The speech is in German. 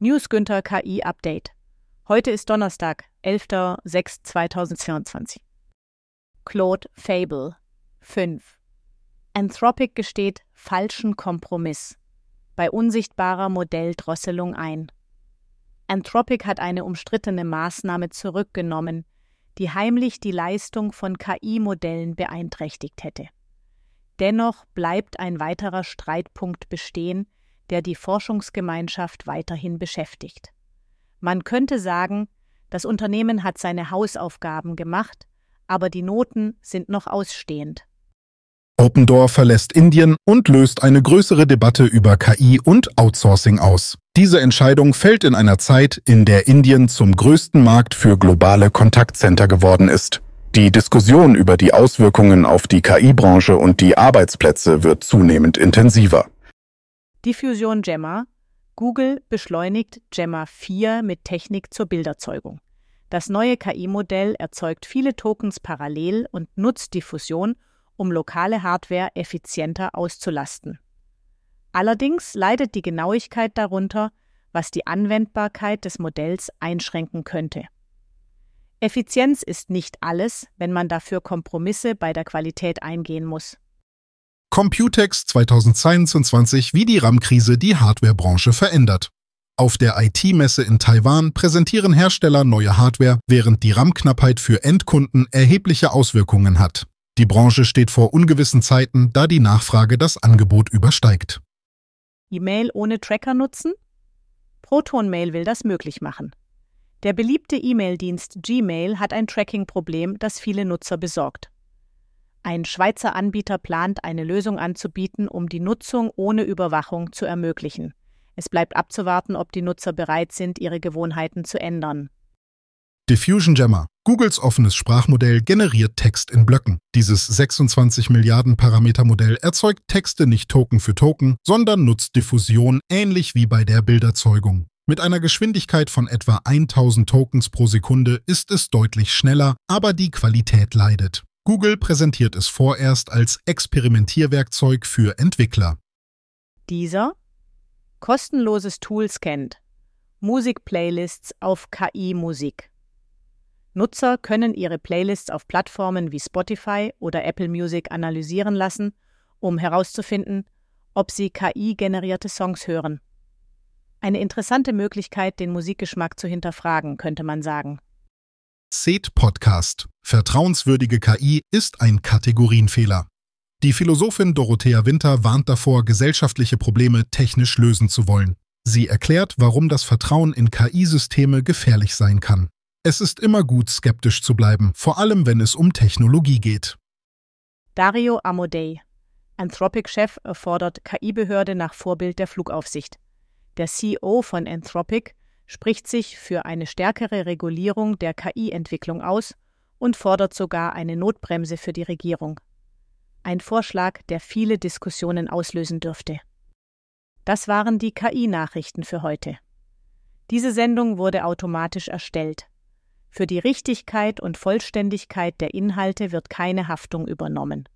News Günther KI Update. Heute ist Donnerstag, 11.06.2024. Claude Fable 5. Anthropic gesteht falschen Kompromiss bei unsichtbarer Modelldrosselung ein. Anthropic hat eine umstrittene Maßnahme zurückgenommen, die heimlich die Leistung von KI-Modellen beeinträchtigt hätte. Dennoch bleibt ein weiterer Streitpunkt bestehen, der die Forschungsgemeinschaft weiterhin beschäftigt. Man könnte sagen, das Unternehmen hat seine Hausaufgaben gemacht, aber die Noten sind noch ausstehend. OpenDoor verlässt Indien und löst eine größere Debatte über KI und Outsourcing aus. Diese Entscheidung fällt in einer Zeit, in der Indien zum größten Markt für globale Kontaktcenter geworden ist. Die Diskussion über die Auswirkungen auf die KI-Branche und die Arbeitsplätze wird zunehmend intensiver. Diffusion Gemma. Google beschleunigt Gemma 4 mit Technik zur Bilderzeugung. Das neue KI-Modell erzeugt viele Tokens parallel und nutzt Diffusion, um lokale Hardware effizienter auszulasten. Allerdings leidet die Genauigkeit darunter, was die Anwendbarkeit des Modells einschränken könnte. Effizienz ist nicht alles, wenn man dafür Kompromisse bei der Qualität eingehen muss. Computex 2022, wie die RAM-Krise die Hardwarebranche verändert. Auf der IT-Messe in Taiwan präsentieren Hersteller neue Hardware, während die RAM-Knappheit für Endkunden erhebliche Auswirkungen hat. Die Branche steht vor ungewissen Zeiten, da die Nachfrage das Angebot übersteigt. E-Mail ohne Tracker nutzen? Proton Mail will das möglich machen. Der beliebte E-Mail-Dienst Gmail hat ein Tracking-Problem, das viele Nutzer besorgt. Ein Schweizer Anbieter plant, eine Lösung anzubieten, um die Nutzung ohne Überwachung zu ermöglichen. Es bleibt abzuwarten, ob die Nutzer bereit sind, ihre Gewohnheiten zu ändern. Diffusion Gemma. Googles offenes Sprachmodell generiert Text in Blöcken. Dieses 26 Milliarden Parameter-Modell erzeugt Texte nicht Token für Token, sondern nutzt Diffusion ähnlich wie bei der Bilderzeugung. Mit einer Geschwindigkeit von etwa 1000 Tokens pro Sekunde ist es deutlich schneller, aber die Qualität leidet. Google präsentiert es vorerst als Experimentierwerkzeug für Entwickler. Dieser kostenloses Tool scannt Musikplaylists auf KI-Musik. Nutzer können ihre Playlists auf Plattformen wie Spotify oder Apple Music analysieren lassen, um herauszufinden, ob sie KI-generierte Songs hören. Eine interessante Möglichkeit, den Musikgeschmack zu hinterfragen, könnte man sagen. SET Podcast. Vertrauenswürdige KI ist ein Kategorienfehler. Die Philosophin Dorothea Winter warnt davor, gesellschaftliche Probleme technisch lösen zu wollen. Sie erklärt, warum das Vertrauen in KI-Systeme gefährlich sein kann. Es ist immer gut, skeptisch zu bleiben, vor allem wenn es um Technologie geht. Dario Amodei. Anthropic-Chef fordert KI-Behörde nach Vorbild der Flugaufsicht. Der CEO von Anthropic spricht sich für eine stärkere Regulierung der KI-Entwicklung aus und fordert sogar eine Notbremse für die Regierung. Ein Vorschlag, der viele Diskussionen auslösen dürfte. Das waren die KI-Nachrichten für heute. Diese Sendung wurde automatisch erstellt. Für die Richtigkeit und Vollständigkeit der Inhalte wird keine Haftung übernommen.